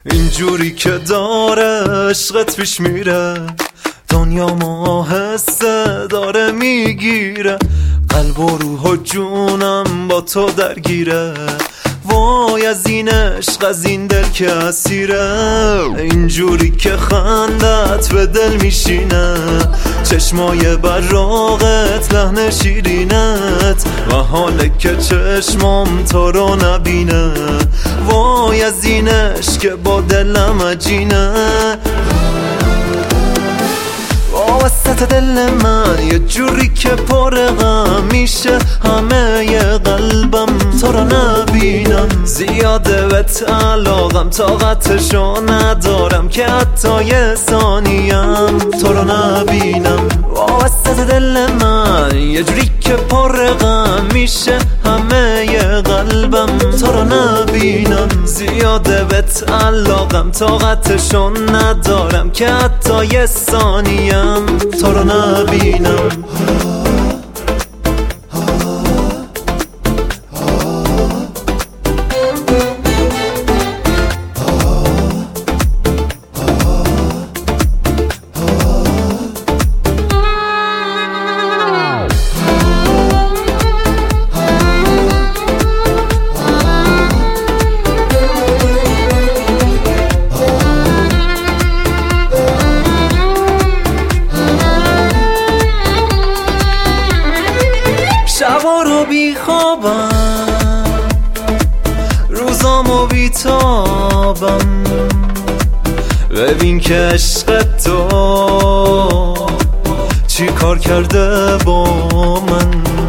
اینجوری که داره عشقت پیش میره، دنیا آهسته داره میگیره، قلب و روح و جونم با تو درگیره. وای از این عشق، از این دل که اسیره، اینجوری که خندت به دل میشینه، چشمای براقت لحن شیرینت، و حاله که چشمام تو رو نبینه. وای از این عشق که با دلم عجینه، وسط دل من یه جوری که پر غم میشه، همه ی قلبم تو رو نبینم. زیاده بهت علاقم، طاقتشو ندارم که حتی یه ثانیم تو رو نبینم. وسط دل من یه جوری که پر غم میشه، همه ی قلبم تو رو نبینم. زیاده بهت علاقم، طاقتشو ندارم که حتی یه ثانیم تو رو نبینم. شبا رو بی خوابم، روزامو بی تابم، ببین که عشق تو چی کار کرده با من.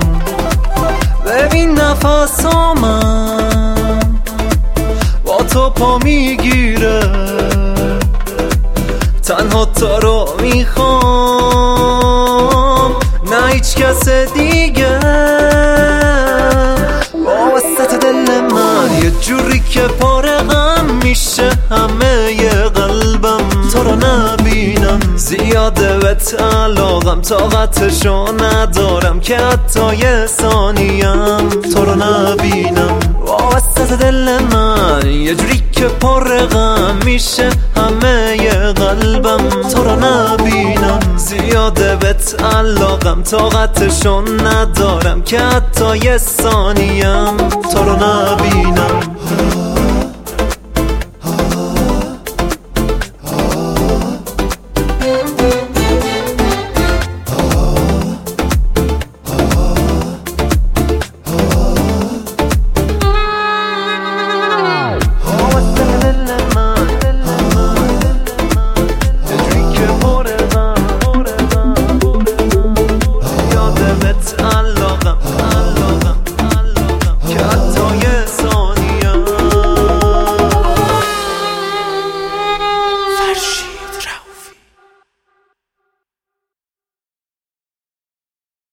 ببین نفسامم با تو پا میگیره، تنها تو رو میخوام نه هیچ کس دیگه. وسط دل من یه جوری که پر غم میشه، همه ی قلبم تو رو نبینم. زیاده بهت علاقم، طاقتشو ندارم که حتی یه ثانیم تو رو نبینم. وسط دل من یه جوری که پر غم میشه، همه ی قلبم تو رو نبینم. زیاده بهت علاقم، طاقتشو ندارم که حتی یه ثانیم تو رو نبینم.